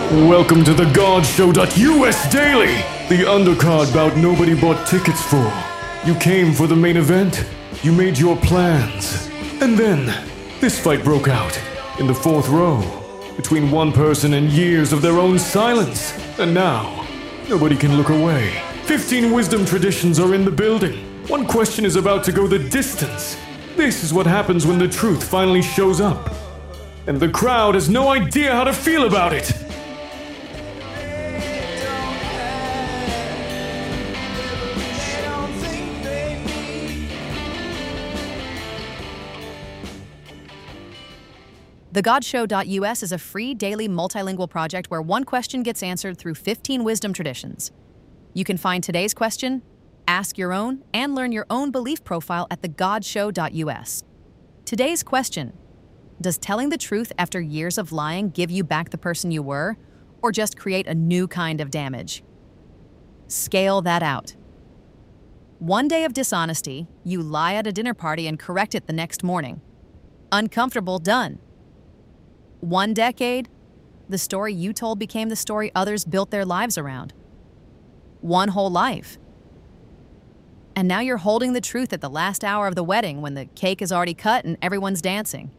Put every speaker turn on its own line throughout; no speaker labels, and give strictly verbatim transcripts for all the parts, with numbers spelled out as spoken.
Welcome to the God Show dot U S Daily, the undercard bout nobody bought tickets for. You came for the main event, you made your plans, and then this fight broke out in the fourth row between one person and years of their own silence. And now, nobody can look away. Fifteen wisdom traditions are in the building. One question is about to go the distance. This is what happens when the truth finally shows up. And the crowd has no idea how to feel about it.
The God Show dot U S is a free daily multilingual project where one question gets answered through fifteen wisdom traditions. You can find today's question, ask your own, and learn your own belief profile at the God Show dot U S. Today's question: does telling the truth after years of lying give you back the person you were, or just create a new kind of damage? Scale that out. One day of dishonesty, you lie at a dinner party and correct it the next morning. Uncomfortable, done. One decade, the story you told became the story others built their lives around. One whole life. And now you're holding the truth at the last hour of the wedding when the cake is already cut and everyone's dancing.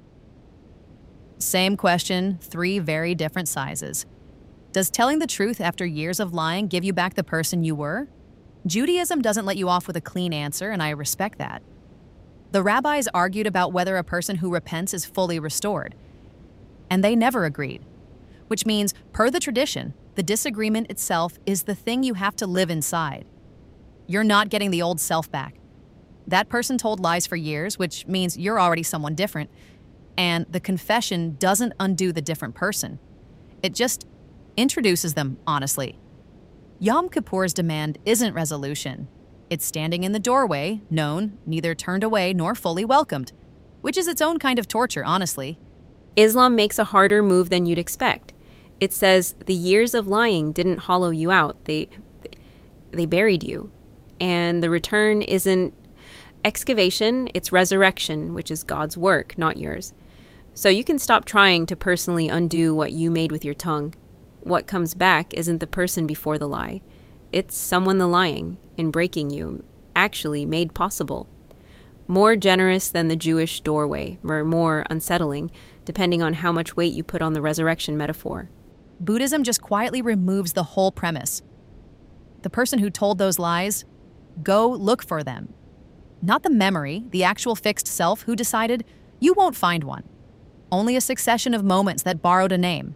Same question, three very different sizes. Does telling the truth after years of lying give you back the person you were? Judaism doesn't let you off with a clean answer, and I respect that. The rabbis argued about whether a person who repents is fully restored, and they never agreed, which means, per the tradition, the disagreement itself is the thing you have to live inside. You're not getting the old self back. That person told lies for years, which means you're already someone different, and the confession doesn't undo the different person. It just introduces them, honestly. Yom Kippur's demand isn't resolution. It's standing in the doorway, known, neither turned away nor fully welcomed, which is its own kind of torture, honestly.
Islam makes a harder move than you'd expect. It says the years of lying didn't hollow you out. They they buried you. And the return isn't excavation, it's resurrection, which is God's work, not yours. So you can stop trying to personally undo what you made with your tongue. What comes back isn't the person before the lie. It's someone the lying and breaking you actually made possible. More generous than the Jewish doorway, or more unsettling, depending on how much weight you put on the resurrection metaphor.
Buddhism just quietly removes the whole premise. The person who told those lies, go look for them. Not the memory, the actual fixed self who decided, you won't find one. Only a succession of moments that borrowed a name.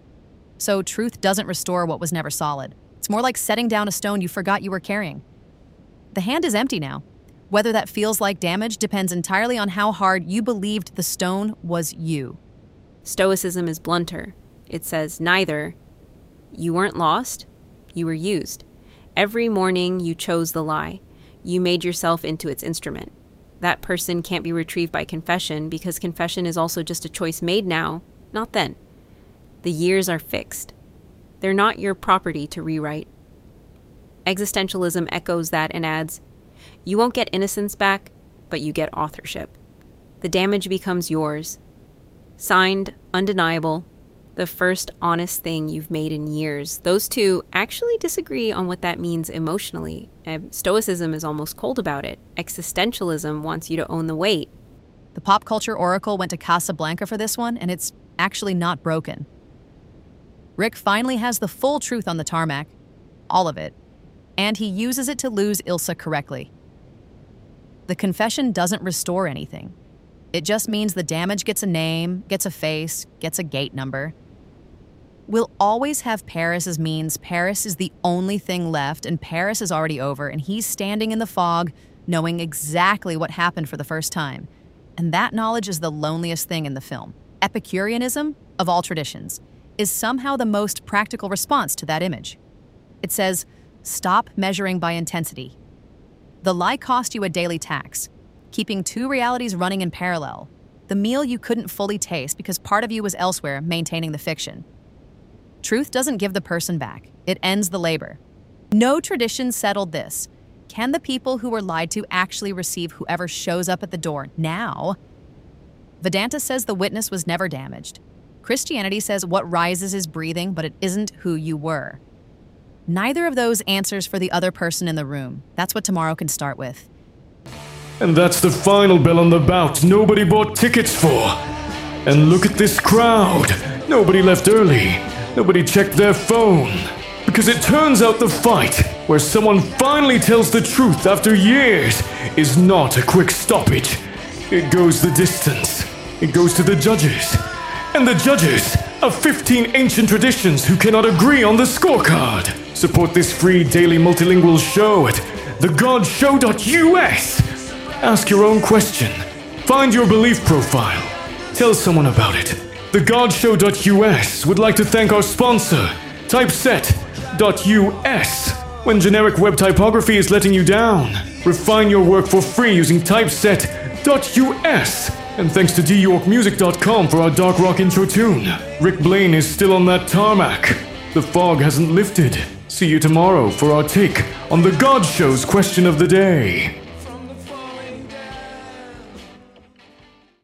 So truth doesn't restore what was never solid. It's more like setting down a stone you forgot you were carrying. The hand is empty now. Whether that feels like damage depends entirely on how hard you believed the stone was you.
Stoicism is blunter. It says neither. You weren't lost. You were used. Every morning you chose the lie. You made yourself into its instrument. That person can't be retrieved by confession because confession is also just a choice made now, not then. The years are fixed. They're not your property to rewrite. Existentialism echoes that and adds, you won't get innocence back, but you get authorship. The damage becomes yours. Signed, undeniable, the first honest thing you've made in years. Those two actually disagree on what that means emotionally. Stoicism is almost cold about it. Existentialism wants you to own the weight.
The pop culture oracle went to Casablanca for this one, and it's actually not broken. Rick finally has the full truth on the tarmac, all of it, and he uses it to lose Ilsa correctly. The confession doesn't restore anything. It just means the damage gets a name, gets a face, gets a gate number. We'll always have Paris as means Paris is the only thing left, and Paris is already over, and he's standing in the fog, knowing exactly what happened for the first time. And that knowledge is the loneliest thing in the film. Epicureanism, of all traditions, is somehow the most practical response to that image. It says, stop measuring by intensity. The lie cost you a daily tax, keeping two realities running in parallel. The meal you couldn't fully taste because part of you was elsewhere maintaining the fiction. Truth doesn't give the person back. It ends the labor. No tradition settled this. Can the people who were lied to actually receive whoever shows up at the door now? Vedanta says the witness was never damaged. Christianity says what rises is breathing, but it isn't who you were. Neither of those answers for the other person in the room. That's what tomorrow can start with.
And that's the final bell on the bout nobody bought tickets for. And look at this crowd. Nobody left early. Nobody checked their phone. Because it turns out the fight, where someone finally tells the truth after years, is not a quick stoppage. It goes the distance. It goes to the judges. And the judges are fifteen ancient traditions who cannot agree on the scorecard. Support this free daily multilingual show at the god show dot U S. Ask your own question. Find your belief profile. Tell someone about it. the god show dot U S would like to thank our sponsor, typeset dot U S. When generic web typography is letting you down, refine your work for free using typeset dot U S. And thanks to d york music dot com for our dark rock intro tune. Rick Blaine is still on that tarmac. The fog hasn't lifted. See you tomorrow for our take on the God Show's question of the day.